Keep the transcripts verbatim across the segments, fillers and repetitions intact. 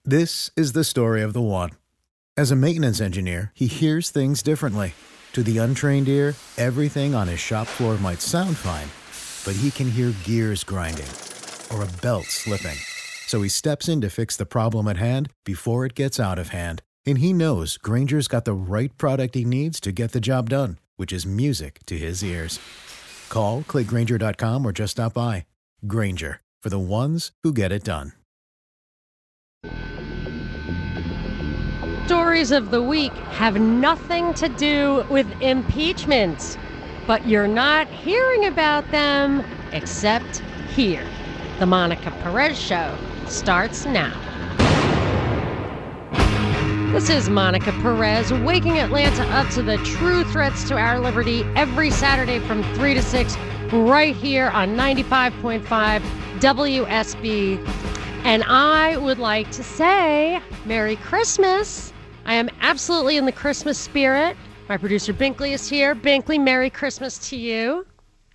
This is the story of the one. As a maintenance engineer, he hears things differently. To the untrained ear, everything on his shop floor might sound fine, but he can hear gears grinding or a belt slipping. So he steps in to fix the problem at hand before it gets out of hand. And he knows Grainger's got the right product he needs to get the job done, which is music to his ears. Call, click Grainger dot com, or just stop by. Grainger, for the ones who get it done. Stories of the week have nothing to do with impeachment, but you're not hearing about them except here. The Monica Perez Show starts now. This is Monica Perez, waking Atlanta up to the true threats to our liberty every Saturday from three to six, right here on ninety-five point five W S B. And I would like to say Merry Christmas. I am absolutely in the Christmas spirit. My producer Binkley is here. Binkley, Merry Christmas to you.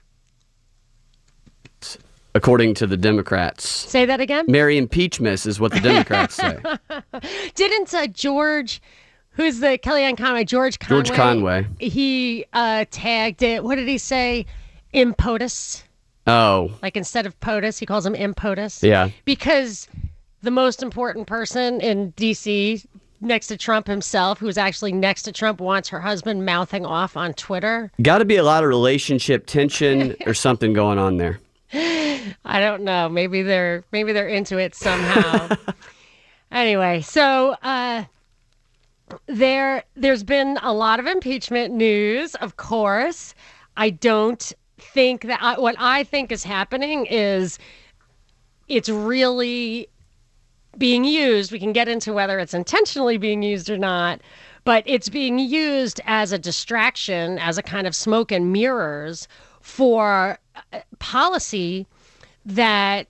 According to the Democrats. Say that again? Merry Impeachmas is what the Democrats say. Didn't uh, George, who's the Kellyanne Conway, George Conway? George Conway. He uh, tagged it, what did he say? Impotus. Oh. Like instead of POTUS, he calls him Impotus. Yeah. Because the most important person in D C next to Trump himself, who's actually next to Trump, wants her husband mouthing off on Twitter. Got to be a lot of relationship tension or something going on there. I don't know. Maybe they're maybe they're into it somehow. Anyway, so uh, there there's been a lot of impeachment news, of course. I don't think that I, what I think is happening is it's really being used. We can get into whether it's intentionally being used or not, but it's being used as a distraction, as a kind of smoke and mirrors for policy that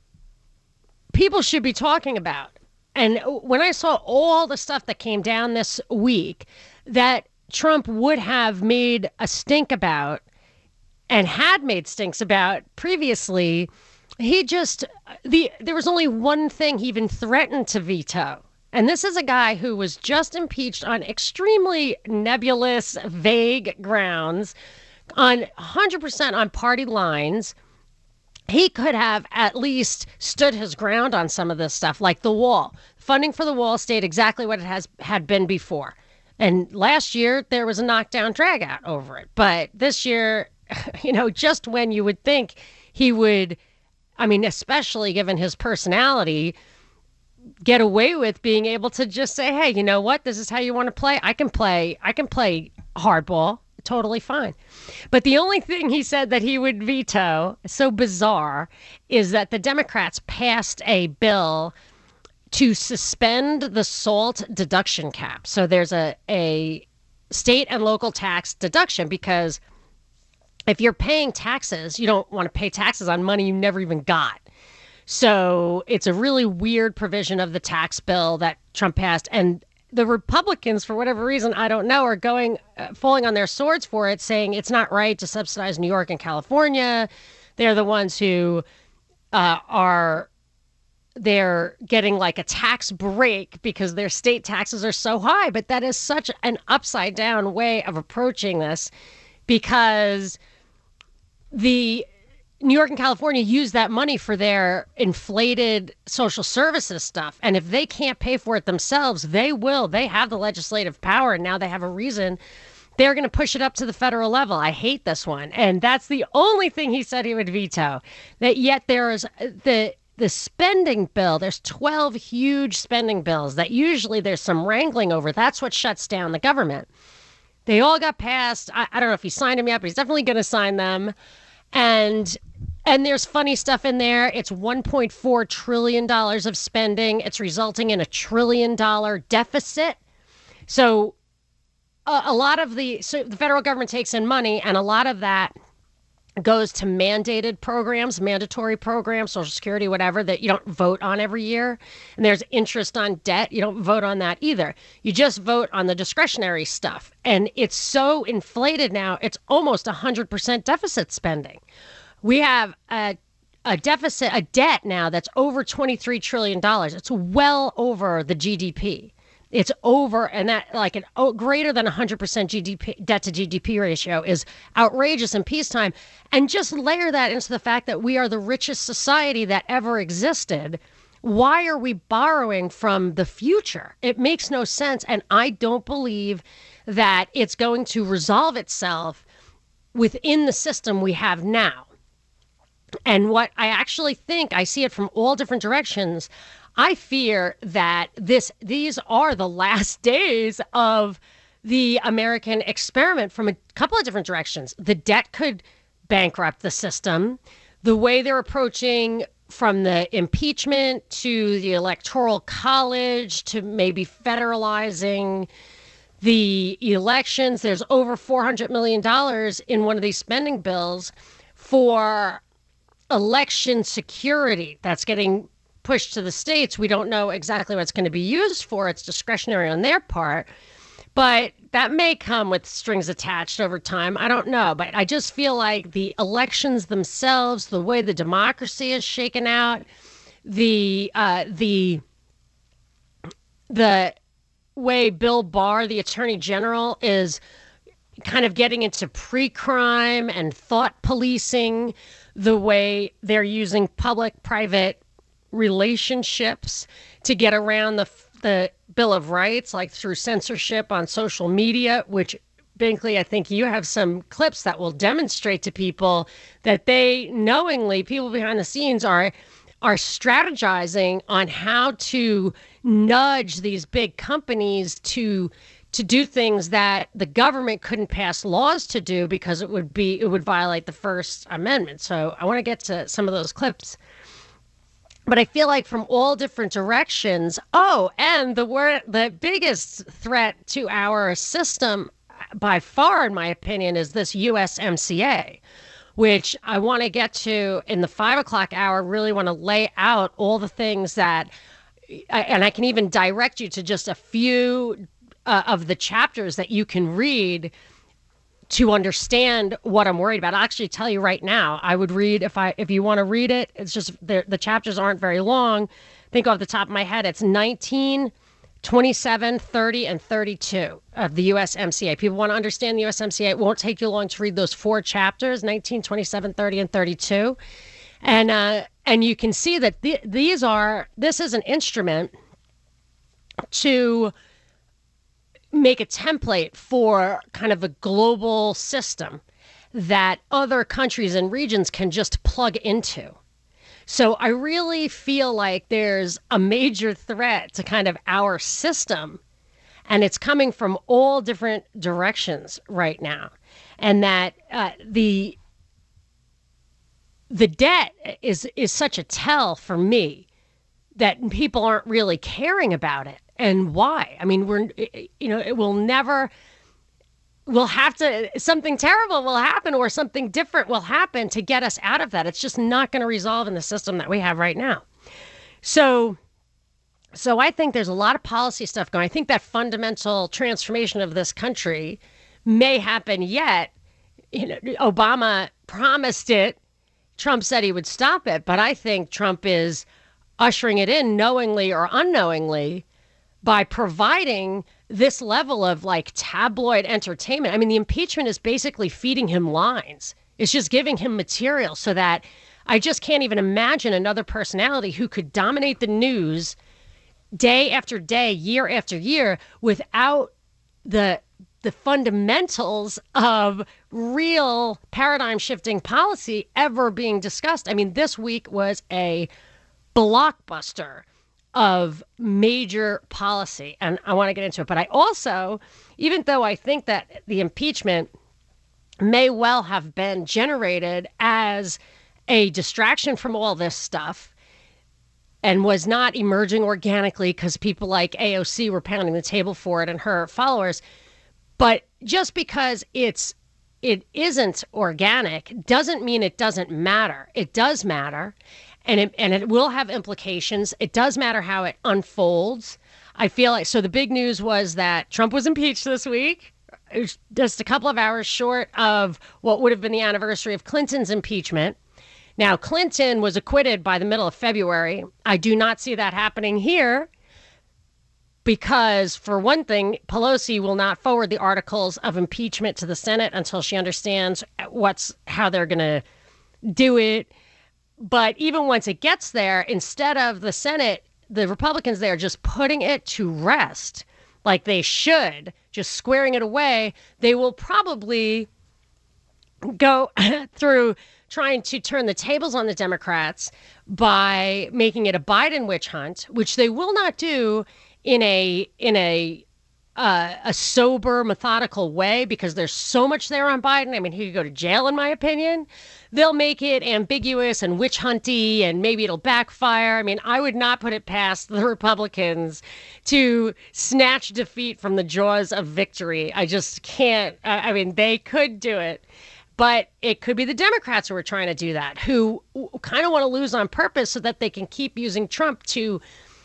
people should be talking about. And when I saw all the stuff that came down this week that Trump would have made a stink about and had made stinks about previously, he just, the there was only one thing he even threatened to veto. And this is a guy who was just impeached on extremely nebulous, vague grounds, on one hundred percent on party lines. He could have at least stood his ground on some of this stuff, like the wall. Funding for the wall stayed exactly what it has had been before. And last year, there was a knockdown drag out over it. But this year, you know, just when you would think he would, I mean, especially given his personality, get away with being able to just say, hey, you know what? This is how you want to play. I can play. I can play hardball. Totally fine. But the only thing he said that he would veto, so bizarre, is that the Democrats passed a bill to suspend the SALT deduction cap. So there's a, a state and local tax deduction, because if you're paying taxes, you don't want to pay taxes on money you never even got. So it's a really weird provision of the tax bill that Trump passed. And the Republicans, for whatever reason, I don't know, are going, uh, falling on their swords for it, saying it's not right to subsidize New York and California. They're the ones who uh, are, they're getting like a tax break because their state taxes are so high. But that is such an upside down way of approaching this, because the New York and California use that money for their inflated social services stuff. And if they can't pay for it themselves, they will. They have the legislative power, and now they have a reason. They're going to push it up to the federal level. I hate this one. And that's the only thing he said he would veto. That yet there is the the spending bill. There's twelve huge spending bills that usually there's some wrangling over. That's what shuts down the government. They all got passed. I, I don't know if he signed them yet, but he's definitely going to sign them. And and there's funny stuff in there. It's one point four trillion dollars of spending. It's resulting in a trillion dollar deficit. So a, a lot of the so the federal government takes in money, and a lot of that goes to mandated programs, mandatory programs, Social Security, whatever, that you don't vote on every year. And there's interest on debt. You don't vote on that either. You just vote on the discretionary stuff. And it's so inflated now, it's almost one hundred percent deficit spending. We have a, a deficit, a debt now that's over twenty-three trillion dollars. It's well over the G D P. It's over, and that like an oh, greater than one hundred percent G D P debt to G D P ratio is outrageous in peacetime. And just layer that into the fact that we are the richest society that ever existed. Why are we borrowing from the future? It makes no sense. And I don't believe that it's going to resolve itself within the system we have now. And what I actually think, I see it from all different directions. I fear that this these are the last days of the American experiment from a couple of different directions. The debt could bankrupt the system. The way they're approaching from the impeachment to the Electoral College to maybe federalizing the elections, there's over four hundred million dollars in one of these spending bills for election security that's getting pushed to the states. We don't know exactly what it's going to be used for. It's discretionary on their part, but that may come with strings attached over time. I don't know, but I just feel like the elections themselves, the way the democracy is shaken out, the uh, the the way Bill Barr, the Attorney General, is kind of getting into pre-crime and thought policing, the way they're using public-private relationships to get around the the Bill of Rights, like through censorship on social media, which Binkley, I think you have some clips that will demonstrate to people that they knowingly, people behind the scenes are are strategizing on how to nudge these big companies to to do things that the government couldn't pass laws to do because it would be it would violate the First Amendment. So I want to get to some of those clips. But I feel like from all different directions, oh, and the word, the biggest threat to our system by far, in my opinion, is this U S M C A, which I want to get to in the five o'clock hour, really want to lay out all the things that, and I can even direct you to just a few uh, of the chapters that you can read to understand what I'm worried about. I'll actually tell you right now. I would read, if I if you want to read it, it's just the the chapters aren't very long. I think off the top of my head, it's nineteen, twenty-seven, thirty, and thirty-two of the U S M C A. People want to understand the U S M C A. It won't take you long to read those four chapters, nineteen, twenty-seven, thirty, and thirty-two. And uh, and you can see that th- these are, this is an instrument to make a template for kind of a global system that other countries and regions can just plug into. So I really feel like there's a major threat to kind of our system, and it's coming from all different directions right now. And that uh, the the debt is is such a tell for me that people aren't really caring about it. And why? I mean, we're, you know, it will never, we'll have to, something terrible will happen or something different will happen to get us out of that. It's just not going to resolve in the system that we have right now. So, so I think there's a lot of policy stuff going. I think that fundamental transformation of this country may happen yet. You know, Obama promised it. Trump said he would stop it. But I think Trump is ushering it in knowingly or unknowingly by providing this level of like tabloid entertainment. I mean, the impeachment is basically feeding him lines. It's just giving him material so that I just can't even imagine another personality who could dominate the news day after day, year after year, without the the fundamentals of real paradigm shifting policy ever being discussed. I mean, this week was a blockbuster of major policy, and I want to get into it. But I also, even though I think that the impeachment may well have been generated as a distraction from all this stuff and was not emerging organically because people like A O C were pounding the table for it and her followers, but just because it's it isn't organic doesn't mean it doesn't matter. It does matter. And it, and it will have implications. It does matter how it unfolds. I feel like, so the big news was that Trump was impeached this week. It was just a couple of hours short of what would have been the anniversary of Clinton's impeachment. Now, Clinton was acquitted by the middle of February. I do not see that happening here because, for one thing, Pelosi will not forward the articles of impeachment to the Senate until she understands what's how they're going to do it. But even once it gets there, instead of the Senate, the Republicans there just putting it to rest like they should, just squaring it away, they will probably go through trying to turn the tables on the Democrats by making it a Biden witch hunt, which they will not do in a in a uh, a sober, methodical way because there's so much there on Biden. I mean, he could go to jail, in my opinion. They'll make it ambiguous and witch hunty, and maybe it'll backfire. I mean, I would not put it past the Republicans to snatch defeat from the jaws of victory. I just can't. I mean, they could do it. But it could be the Democrats who are trying to do that, who kind of want to lose on purpose so that they can keep using Trump to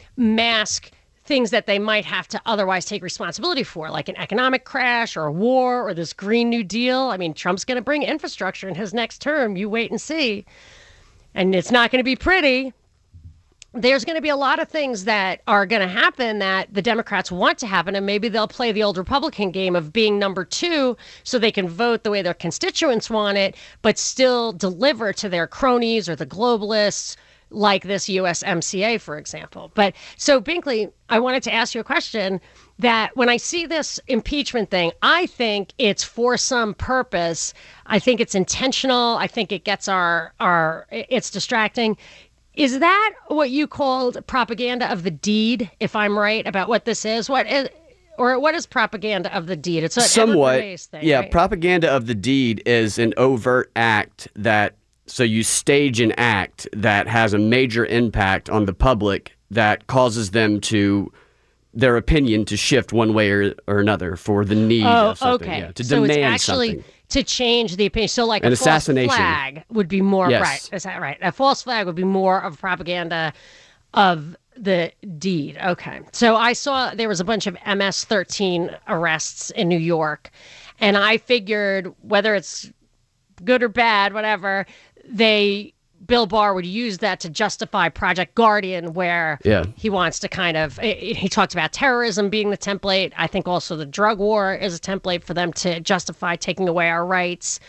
mask things that they might have to otherwise take responsibility for, like an economic crash or a war or this Green New Deal. I mean, Trump's going to bring infrastructure in his next term. You wait and see. And it's not going to be pretty. There's going to be a lot of things that are going to happen that the Democrats want to happen, and maybe they'll play the old Republican game of being number two so they can vote the way their constituents want it, but still deliver to their cronies or the globalists, like this U S M C A, for example. But so, Binkley, I wanted to ask you a question that when I see this impeachment thing, I think it's for some purpose. I think it's intentional. I think it gets our, our it's distracting. Is that what you called propaganda of the deed, if I'm right, about what this is? What is, or what is propaganda of the deed? It's a somewhat, thing, yeah, right? Propaganda of the deed is an overt act that, so you stage an act that has a major impact on the public that causes them to, their opinion to shift one way or, or another for the need oh, of something. Okay. Yeah, to so demand it's actually something. To change the opinion. So like An a assassination. false flag would be more, Yes. right, is that right? A false flag would be more of propaganda of the deed. Okay. So I saw there was a bunch of M S thirteen arrests in New York, and I figured whether it's good or bad, whatever, they Bill Barr would use that to justify Project Guardian, where Yeah. he wants to kind of, he talked about terrorism being the template. I think also the drug war is a template for them to justify taking away our rights.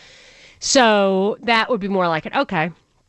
So that would be more like it. Okay.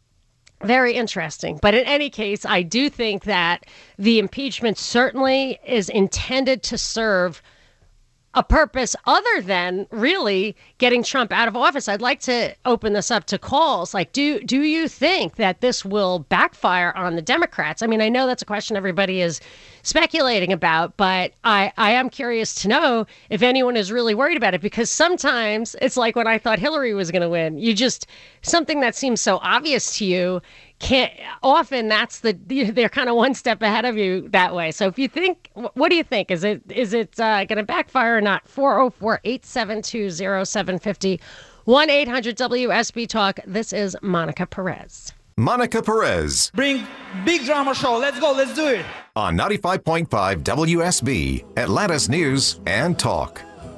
Very interesting. But in any case, I do think that the impeachment certainly is intended to serve a purpose other than really getting Trump out of office. I'd like to open this up to calls. Like, do do you think that this will backfire on the Democrats? I mean, I know that's a question everybody is speculating about, but I, I am curious to know if anyone is really worried about it, because sometimes it's like when I thought Hillary was going to win. You just, something that seems so obvious to you, can't, often that's the, they're kind of one step ahead of you that way. So if you think, what do you think? Is it is it uh, going to backfire or not? four oh four, eight seven two, oh seven five oh, one eight hundred W S B Talk. This is Monica Perez. Monica Perez. Bring big drama show. Let's go. Let's do it. On ninety-five point five W S B, Atlanta's News and Talk.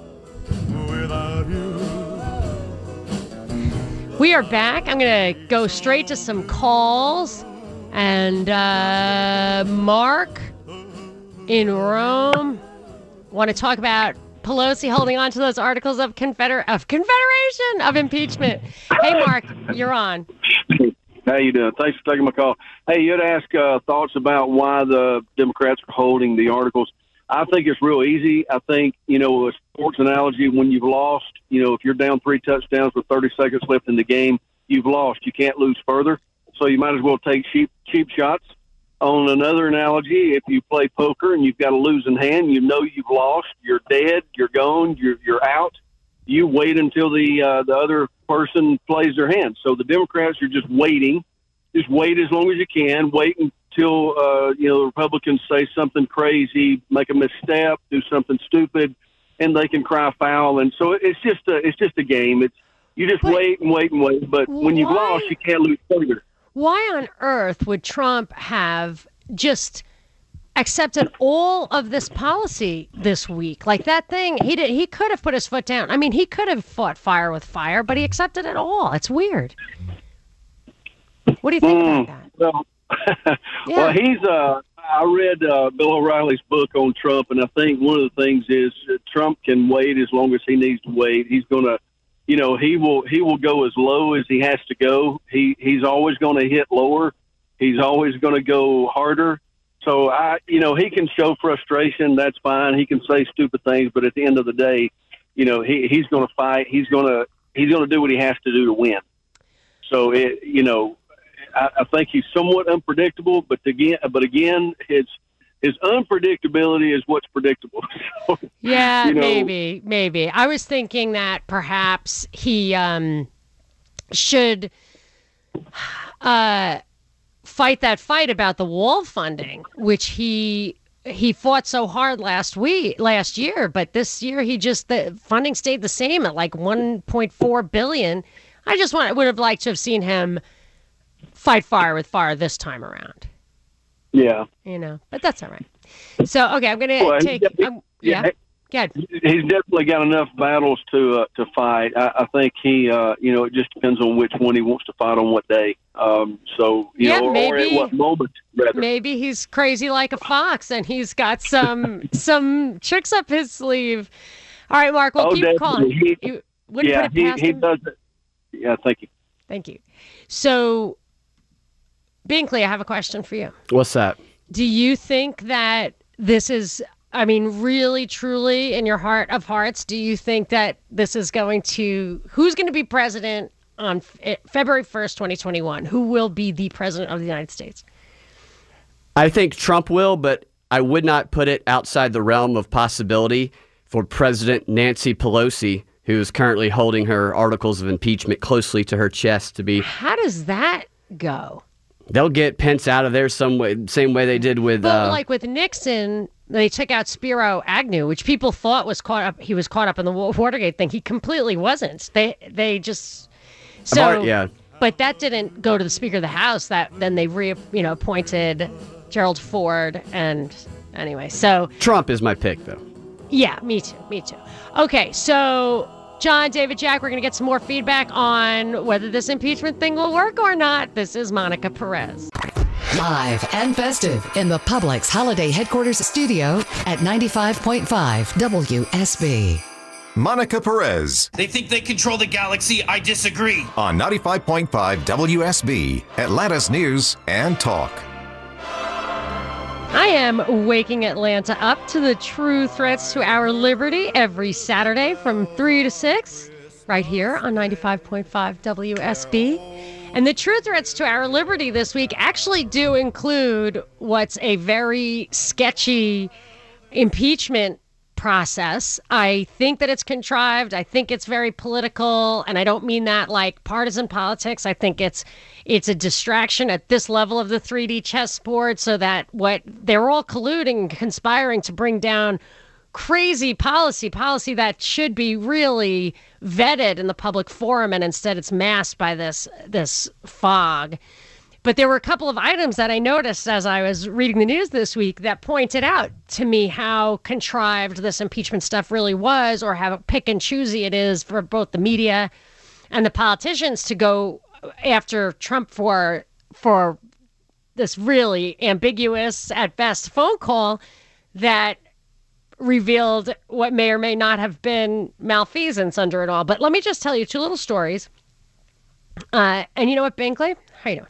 We are back. I'm going to go straight to some calls. And uh, Mark in Rome want to talk about Pelosi holding on to those articles of confeder- of confederation of impeachment. Hey, Mark, you're on. How you doing? Thanks for taking my call. Hey, you had asked uh, thoughts about why the Democrats are holding the articles. I think it's real easy. I think, you know, a sports analogy, when you've lost, you know, if you're down three touchdowns with thirty seconds left in the game, you've lost. You can't lose further. So you might as well take cheap, cheap shots. On another analogy, if you play poker and you've got a losing hand, you know you've lost, you're dead, you're gone, you're, you're out. You wait until the uh, the other person plays their hand. So the Democrats are just waiting. Just wait as long as you can. Wait until uh, you know the Republicans say something crazy, make a misstep, do something stupid, and they can cry foul. And so it's just a it's just a game. It's you just But wait and wait and wait. But when you've why- lost, you can't lose further. Why on earth would Trump have just accepted all of this policy this week? Like that thing, he did. He could have put his foot down. I mean, he could have fought fire with fire, but he accepted it all. It's weird. What do you think Mm, about that? Well, Yeah. well, he's. Uh, I read uh, Bill O'Reilly's book on Trump, and I think one of the things is that Trump can wait as long as he needs to wait. He's going to, you know, he will he will go as low as he has to go. He he's always going to hit lower. He's always going to go harder. So I, you know, he can show frustration. That's fine. He can say stupid things, but at the end of the day, you know, he he's going to fight. He's going to he's going to do what he has to do to win. So it, you know. I, I think he's somewhat unpredictable, but again, but again, his his unpredictability is what's predictable. So, Yeah, you know, maybe, maybe. I was thinking that perhaps he um, should uh, fight that fight about the wall funding, which he he fought so hard last week, last year, but this year he just the funding stayed the same at like one point four billion. I just want would have liked to have seen him fight fire with fire this time around, yeah, you know, but that's all right. So, okay, I'm going to Well, take, he- um, yeah, yeah. good. he's definitely got enough battles to uh, to fight. I, I think he, uh, you know, it just depends on which one he wants to fight on what day. Um, so, you Yeah, know, or at maybe- what moment, rather. Maybe he's crazy like a fox and he's got some some tricks up his sleeve. All right, Mark, we'll Oh, keep definitely. calling. He- You wouldn't Yeah, put it he, past he him? does it. Yeah, thank you. Thank you. So, Binkley, I have a question for you. What's that? Do you think that this is, I mean, really, truly, in your heart of hearts, do you think that this is going to, who's going to be president on F- February first, twenty twenty-one? Who will be the president of the United States? I think Trump will, but I would not put it outside the realm of possibility for President Nancy Pelosi, who is currently holding her articles of impeachment closely to her chest, to be. How does that go? They'll get Pence out of there some way, same way they did with. But Uh, like with Nixon, they took out Spiro Agnew, which people thought was caught up. He was caught up in the Wa- Watergate thing. He completely wasn't. They they just so. I've already- yeah. But that didn't go to the Speaker of the House. That then they re you know appointed Gerald Ford and anyway. So Trump is my pick, though. yeah, me too. Me too. Okay, so John, David, Jack, we're going to get some more feedback on whether this impeachment thing will work or not. This is Monica Perez. Live and festive in the Publix Holiday Headquarters studio at ninety-five point five W S B. Monica Perez They think they control the galaxy. I disagree. on ninety-five point five W S B, Atlanta's News and Talk. I am waking Atlanta up to the true threats to our liberty every Saturday from three to six, right here on ninety-five point five W S B. And the true threats to our liberty this week actually do include what's a very sketchy impeachment process. I think that it's contrived. I think it's very political, and I don't mean that like partisan politics. I think it's it's a distraction at this level of the three D chessboard so that what they're all colluding and conspiring to bring down crazy policy, policy that should be really vetted in the public forum, and instead it's masked by this this fog. But there were a couple of items that I noticed as I was reading the news this week that pointed out to me how contrived this impeachment stuff really was, or how pick and choosy it is for both the media and the politicians to go after Trump for for this really ambiguous, at best, phone call that revealed what may or may not have been malfeasance under it all. But let me just tell you two little stories. Uh, and you know what, Binkley? How you doing?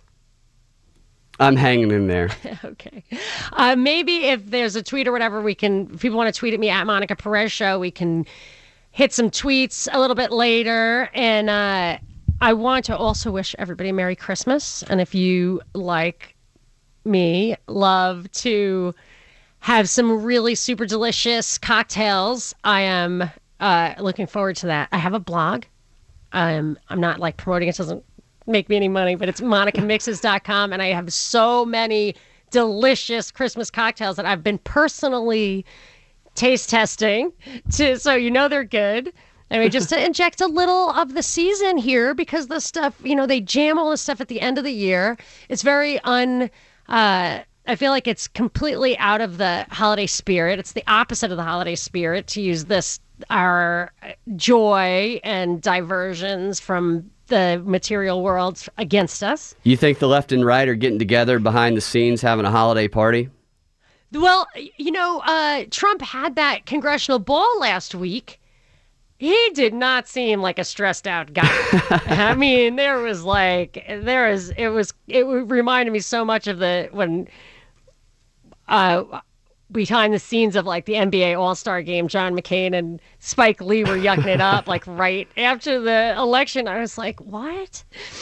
I'm hanging in there. Okay. Uh, maybe if there's a tweet or whatever, we can, if people want to tweet at me at Monica Perez Show, we can hit some tweets a little bit later. And uh, I want to also wish everybody a Merry Christmas. And if you, like me, love to have some really super delicious cocktails, I am uh, looking forward to that. I have a blog. Um, I'm not like promoting it. It doesn't make me any money, but it's monica mixes dot com, and I have so many delicious Christmas cocktails that I've been personally taste testing to, so you know they're good. I mean, just to inject a little of the season here, because the stuff, you know, they jam all the stuff at the end of the year. It's very un uh I feel like it's completely out of the holiday spirit. It's the opposite of the holiday spirit to use this, our joy and diversions from the material world against us. You think the left and right are getting together behind the scenes having a holiday party? Well, you know, uh, Trump had that congressional ball last week. He did not seem like a stressed out guy. I mean, there was like, there is, it was, it reminded me so much of the, when, uh, behind the scenes of like the N B A All-Star game, John McCain and Spike Lee were yucking it up like right after the election. I was like, what?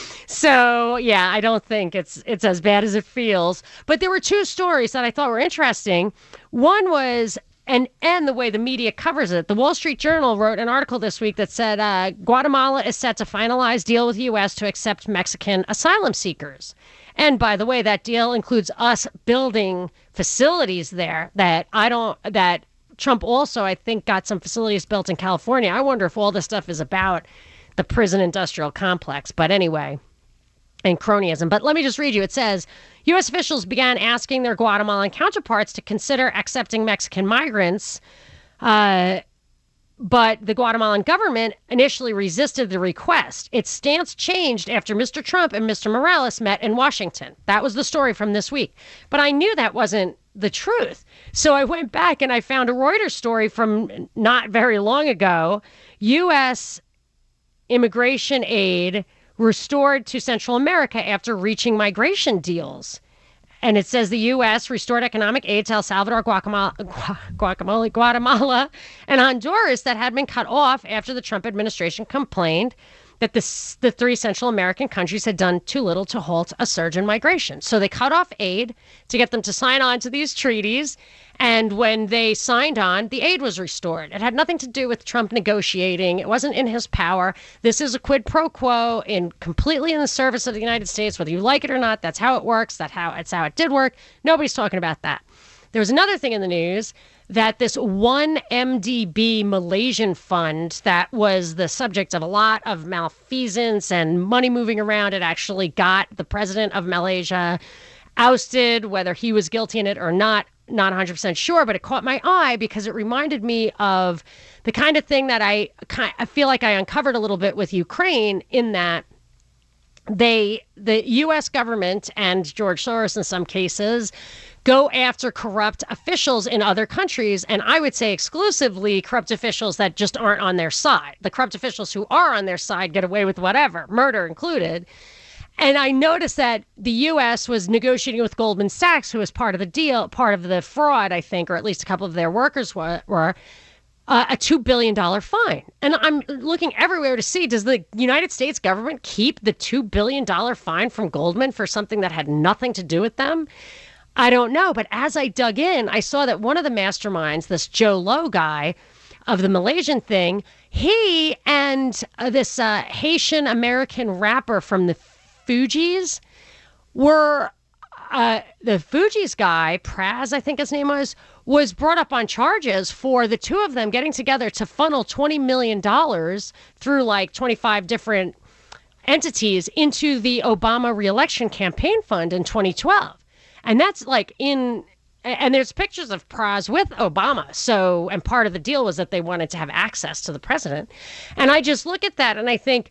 So yeah, I don't think it's it's as bad as it feels. But there were two stories that I thought were interesting. One was, and and the way the media covers it. The Wall Street Journal wrote an article this week that said uh, Guatemala is set to finalize deal with the U S to accept Mexican asylum seekers. And by the way, that deal includes us building facilities there that I don't, that Trump also, I think, got some facilities built in California. I wonder if all this stuff is about the prison industrial complex. But anyway, and cronyism. But let me just read you. It says, U S officials began asking their Guatemalan counterparts to consider accepting Mexican migrants. Uh, But the Guatemalan government initially resisted the request. Its stance changed after Mister Trump and Mister Morales met in Washington. That was the story from this week. But I knew that wasn't the truth. So I went back and I found a Reuters story from not very long ago. U S immigration aid restored to Central America after reaching migration deals. And it says the U S restored economic aid to El Salvador, Guatemala, Guatemala, Guatemala, and Honduras that had been cut off after the Trump administration complained that the, the three Central American countries had done too little to halt a surge in migration. So they cut off aid to get them to sign on to these treaties. And when they signed on, the aid was restored. It had nothing to do with Trump negotiating. It wasn't in his power. This is a quid pro quo in completely in the service of the United States, whether you like it or not. That's how it works. That's how it's how it did work. Nobody's talking about that. There was another thing in the news that this one M D B Malaysian fund that was the subject of a lot of malfeasance and money moving around, it actually got the president of Malaysia ousted, whether he was guilty in it or not. Not one hundred percent sure, but it caught my eye because it reminded me of the kind of thing that I, I feel like I uncovered a little bit with Ukraine, in that they, the U S government and George Soros in some cases, go after corrupt officials in other countries. And I would say exclusively corrupt officials that just aren't on their side. The corrupt officials who are on their side get away with whatever, murder included. And I noticed that the U S was negotiating with Goldman Sachs, who was part of the deal, part of the fraud, I think, or at least a couple of their workers were, were uh, a two billion dollars fine. And I'm looking everywhere to see, does the United States government keep the two billion dollars fine from Goldman for something that had nothing to do with them? I don't know. But as I dug in, I saw that one of the masterminds, this Joe Low guy of the Malaysian thing, he and uh, this uh, Haitian American rapper from the Fugees were, uh, the Fugees guy, Praz, I think his name was, was brought up on charges for the two of them getting together to funnel twenty million dollars through like twenty-five different entities into the Obama reelection campaign fund in twenty twelve. And that's like in, and there's pictures of Praz with Obama. So, and part of the deal was that they wanted to have access to the president. And I just look at that and I think,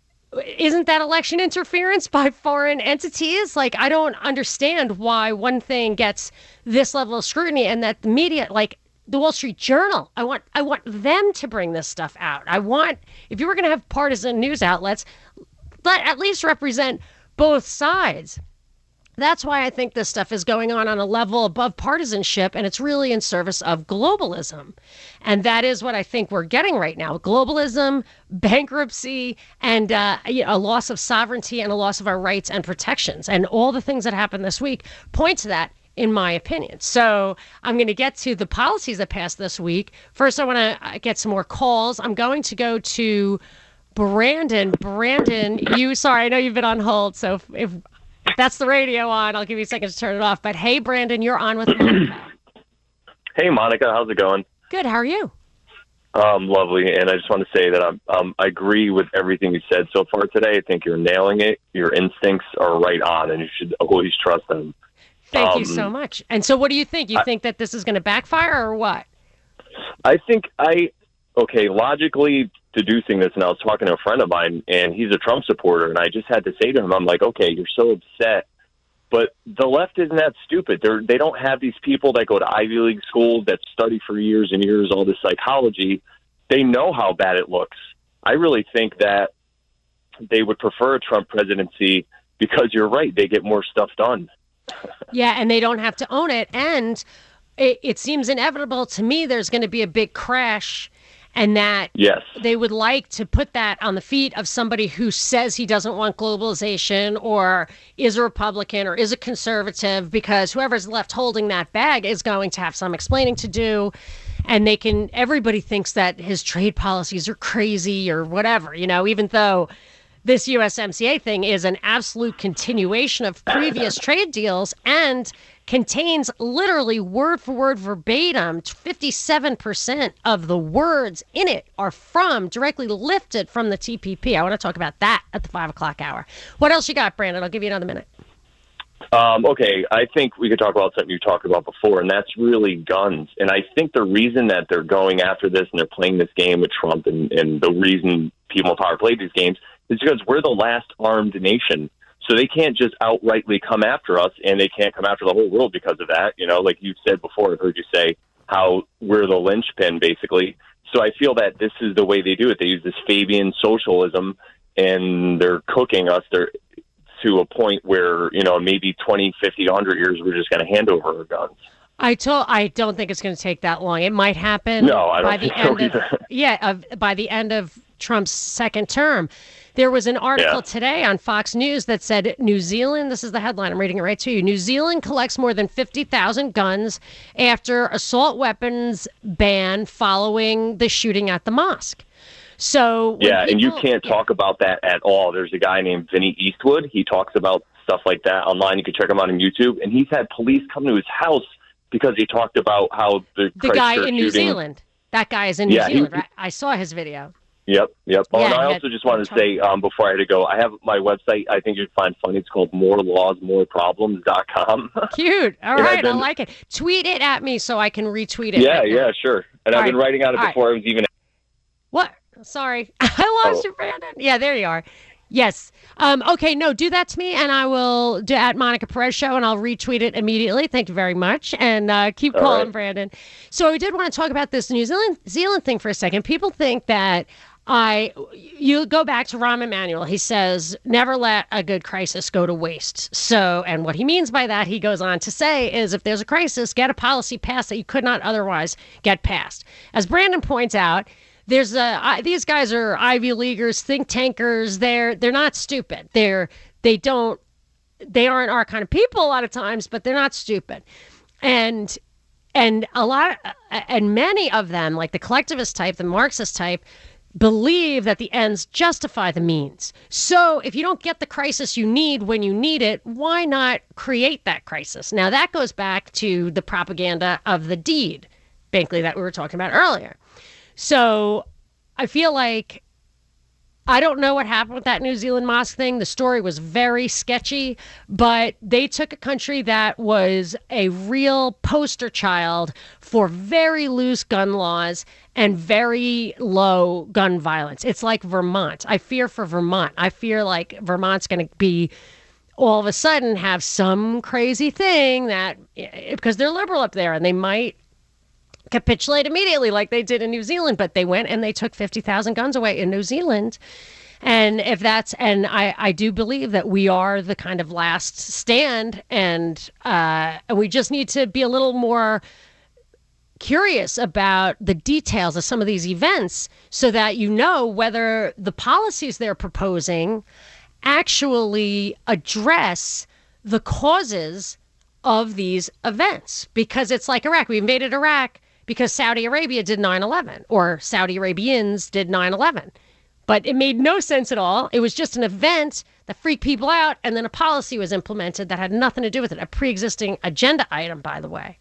isn't that election interference by foreign entities? Like, I don't understand why one thing gets this level of scrutiny and that the media, like the Wall Street Journal, I want I want them to bring this stuff out. I want, if you were going to have partisan news outlets, let at least represent both sides. That's why I think this stuff is going on on a level above partisanship, and it's really in service of globalism. And that is what I think we're getting right now. Globalism, bankruptcy, and uh, you know, a loss of sovereignty and a loss of our rights and protections. And all the things that happened this week point to that, in my opinion. So I'm going to get to the policies that passed this week. First, I want to get some more calls. I'm going to go to Brandon. Brandon, you, sorry, I know you've been on hold, so if, if If that's the radio on, I'll give you a second to turn it off. But hey, Brandon, you're on with Monica. Hey, Monica, how's it going? Good. How are you? Um, lovely. And I just want to say that I'm, um, I agree with everything you said so far today. I think you're nailing it. Your instincts are right on, and you should always trust them. Thank um, you so much. And so what do you think? You I, think that this is going to backfire or what? I think I, okay, logically, deducing this, and I was talking to a friend of mine, and he's a Trump supporter, and I just had to say to him, I'm like, okay, you're so upset, but the left isn't that stupid. They're, they don't have these people that go to Ivy League schools that study for years and years all this psychology. They know how bad it looks. I really think that they would prefer a Trump presidency because you're right, they get more stuff done. Yeah, and they don't have to own it, and it, it seems inevitable to me there's going to be a big crash. And that yes. they would like to put that on the feet of somebody who says he doesn't want globalization or is a Republican or is a conservative, because whoever's left holding that bag is going to have some explaining to do. And they can, everybody thinks that his trade policies are crazy or whatever, you know, even though this U S M C A thing is an absolute continuation of previous trade deals and contains literally word for word verbatim, fifty-seven percent of the words in it are from, directly lifted from the T P P. I want to talk about that at the five o'clock hour. What else you got, Brandon? I'll give you another minute. Um, okay, I think we could talk about something you talked about before, and that's really guns. And I think the reason that they're going after this and they're playing this game with Trump, and, and the reason people in power play these games is because we're the last armed nation. So they can't just outrightly come after us, and they can't come after the whole world because of that. You know, like you said before, I've heard you say how we're the linchpin, basically. So I feel that this is the way they do it. They use this Fabian socialism, and they're cooking us. They're to a point where, you know, maybe twenty, fifty, one hundred years, we're just going to hand over our guns. I told, I don't think it's going to take that long. It might happen no, I don't by the think end so of, either. yeah, of, by the end of Trump's second term. There was an article yeah. today on Fox News that said New Zealand, this is the headline, I'm reading it right to you, New Zealand collects more than fifty thousand guns after assault weapons ban following the shooting at the mosque. So yeah, people, and you can't talk about that at all. There's a guy named Vinny Eastwood. He talks about stuff like that online. You can check him out on YouTube. And he's had police come to his house because he talked about how the the guy in shooting, New Zealand. That guy is in New yeah, Zealand, he, right? I saw his video. Yep, yep. Oh, Yeah, and I he also had- just wanted to say um, before I had to go, I have my website. I think you'd find funny. It's called more laws more problems dot com. Cute. All And right, I've been- I like it. Tweet it at me so I can retweet it. yeah, right now. yeah, sure. And All I've been right. writing on it All before I was even. What? Sorry. I lost Oh. you, Brandon. Yeah, there you are. Yes. Um, okay, no, do that to me, and I will do at Monica Perez Show, and I'll retweet it immediately. Thank you very much, and uh, keep All calling, right. Brandon. So I did want to talk about this New Zealand Zealand thing for a second. People think that I, you go back to Rahm Emanuel. He says, never let a good crisis go to waste. So, and what he means by that, he goes on to say, is if there's a crisis, get a policy passed that you could not otherwise get passed. As Brandon points out, there's a, uh, these guys are Ivy Leaguers, think tankers. They're, they're not stupid. They're, they don't, they aren't our kind of people a lot of times, but they're not stupid. And, and a lot, and many of them, like the collectivist type, the Marxist type, believe that the ends justify the means. So if you don't get the crisis you need when you need it, why not create that crisis? Now that goes back to the propaganda of the deed, Binkley, that we were talking about earlier. So I feel like, I don't know what happened with that New Zealand mosque thing. The story was very sketchy, but they took a country that was a real poster child for very loose gun laws and very low gun violence. It's like Vermont. I fear for Vermont. I fear like Vermont's going to be all of a sudden have some crazy thing that, because they're liberal up there, and they might capitulate immediately like they did in New Zealand, but they went and they took fifty thousand guns away in New Zealand. And if that's, and I, I do believe that we are the kind of last stand, and uh, we just need to be a little more curious about the details of some of these events so that you know whether the policies they're proposing actually address the causes of these events. Because it's like Iraq. We invaded Iraq because Saudi Arabia did nine eleven, or Saudi Arabians did nine eleven. But it made no sense at all. It was just an event that freaked people out, and then a policy was implemented that had nothing to do with it, a pre-existing agenda item, by the way.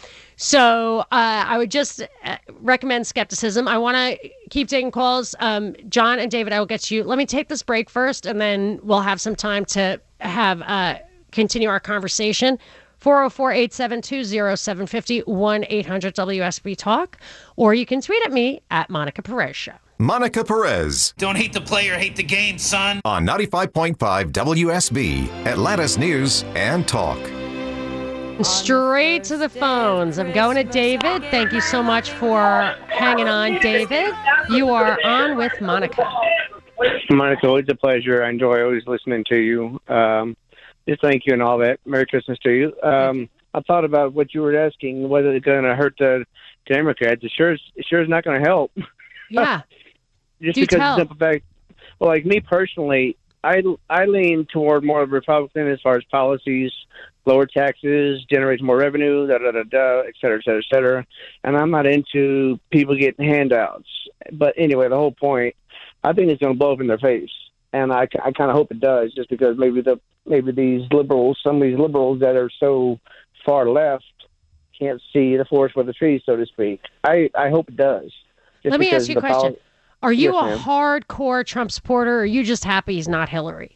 So uh, I would just uh, recommend skepticism. I want to keep taking calls. Um, John and David, I will get to you. Let me take this break first, and then we'll have some time to have uh, continue our conversation. four oh four, eight seven two, oh seven five oh, one eight hundred W S B Talk, or you can tweet at me at Monica Perez Show. Monica Perez. Don't hate the player, hate the game, son. On ninety-five point five W S B, Atlanta's News and Talk. Straight to the phones. I'm going to David. Thank you so much for hanging on, David. You are on with Monica. Monica, always a pleasure. I enjoy always listening to you. Um, just thank you and all that. Merry Christmas to you. Um, I thought about what you were asking, whether it's going to hurt the Democrats. It sure is, it sure is not going to help. Yeah. Just Do because tell. of the simple fact, well, like me personally, I, I lean toward more of Republican as far as policies, lower taxes, generates more revenue, da, da, da, da, et cetera, et cetera, et cetera. And I'm not into people getting handouts. But anyway, the whole point, I think it's going to blow up in their face. And I, I kind of hope it does, just because maybe the maybe these liberals, some of these liberals that are so far left can't see the forest for the trees, so to speak. I, I hope it does. Let me ask you a question. Poli- Are you yes, a ma'am. hardcore Trump supporter, or are you just happy he's not Hillary?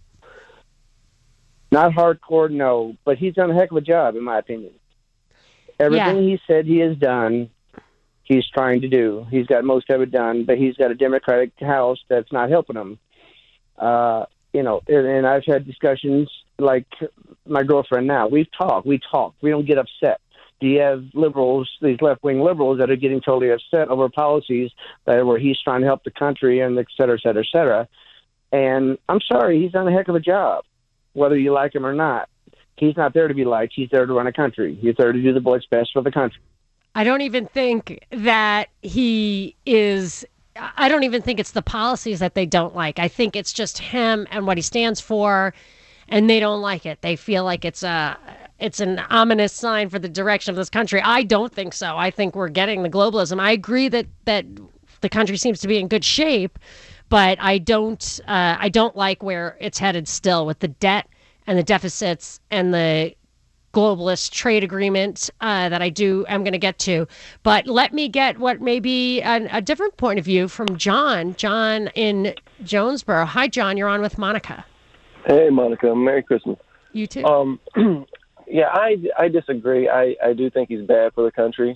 Not hardcore, no, but he's done a heck of a job, in my opinion. Everything Yeah. he said he has done, he's trying to do. He's got most of it done, but he's got a Democratic House that's not helping him. Uh, you know, and, and I've had discussions like my girlfriend now. We've talked. We talk. We don't get upset. Do you have liberals, these left-wing liberals, that are getting totally upset over policies that where he's trying to help the country and et cetera, et cetera, et cetera. And I'm sorry, he's done a heck of a job, whether you like him or not. He's not there to be liked. He's there to run a country. He's there to do the what's best for the country. I don't even think that he is. I don't even think it's the policies that they don't like. I think it's just him and what he stands for, and they don't like it. They feel like it's a it's an ominous sign for the direction of this country. I don't think so. I think we're getting the globalism. I agree that that the country seems to be in good shape, but I don't uh, I don't like where it's headed still with the debt and the deficits and the globalist trade agreement uh, that I do I'm going to get to. But let me get what may be a, a different point of view from John. John in Jonesboro. Hi, John. You're on with Monica. Hey, Monica. Merry Christmas. You too. Um, yeah, I, I disagree. I, I do think he's bad for the country.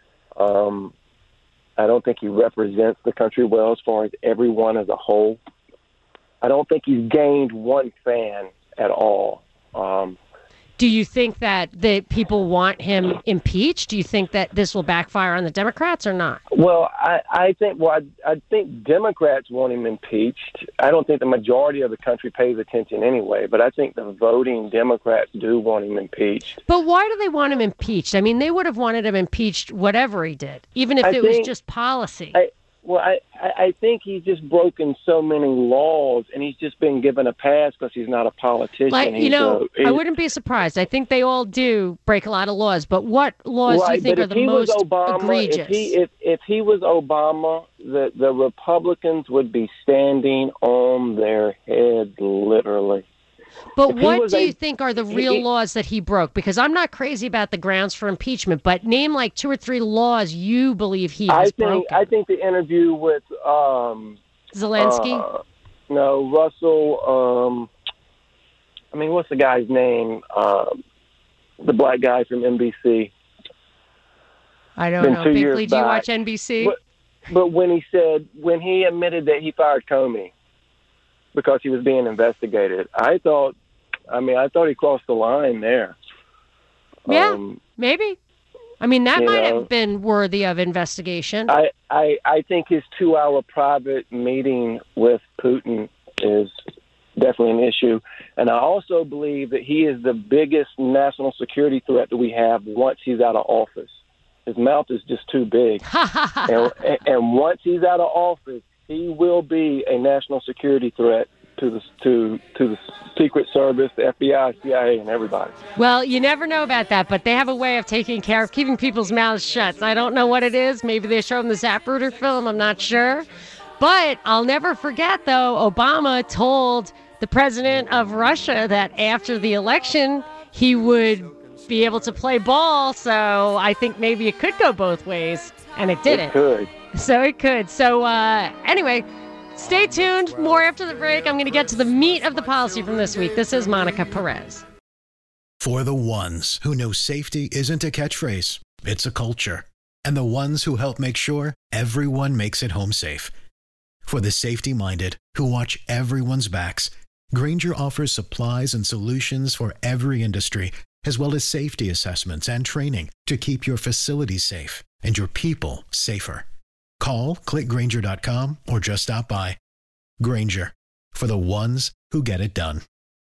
Um, I don't think he represents the country well as far as everyone as a whole. I don't think he's gained one fan at all. Um, Do you think that the people want him impeached? Do you think that this will backfire on the Democrats or not? well, I, I think well, I, I think Democrats want him impeached. I don't think the majority of the country pays attention anyway, but I think the voting Democrats do want him impeached. But why do they want him impeached? I mean, they would have wanted him impeached whatever he did, even if I it was think- just policy. I, Well, I, I I think he's just broken so many laws, and he's just been given a pass because he's not a politician. Like, you He's know, a- I wouldn't be surprised. I think they all do break a lot of laws, but what laws do right, you think but are if the he was most Obama, egregious? If he, if, if he was Obama, the, the Republicans would be standing on their heads, literally. But if he what was do a- you think are the real he- laws that he broke? Because I'm not crazy about the grounds for impeachment, but name like two or three laws you believe he I has think broken. I think the interview with um, Zelensky? uh, no, Russell. Um, I mean, what's the guy's name? Um, the black guy from N B C. I don't been know. two Big years Lee, do you back. watch N B C? But, but when he said, when he admitted that he fired Comey because he was being investigated, I thought, I mean, I thought he crossed the line there. Yeah, Um, maybe. I mean, that you might know, have been worthy of investigation. I, I, I think his two-hour private meeting with Putin is definitely an issue. And I also believe that he is the biggest national security threat that we have once he's out of office. His mouth is just too big. and, and once he's out of office, he will be a national security threat to the to to the Secret Service, the F B I, C I A, and everybody. Well, you never know about that, but they have a way of taking care of keeping people's mouths shut. I don't know what it is. Maybe they show them the Zapruder film. I'm not sure. But I'll never forget, though, Obama told the president of Russia that after the election, he would be able to play ball. So I think maybe it could go both ways, and it didn't. It could. So it could. So uh, anyway, stay tuned. More after the break. I'm going to get to the meat of the policy from this week. This is Monica Perez. For the ones who know safety isn't a catchphrase, it's a culture. And the ones who help make sure everyone makes it home safe. For the safety-minded who watch everyone's backs, Grainger offers supplies and solutions for every industry, as well as safety assessments and training to keep your facilities safe and your people safer. Call, click Grainger dot com, or just stop by. Grainger, for the ones who get it done.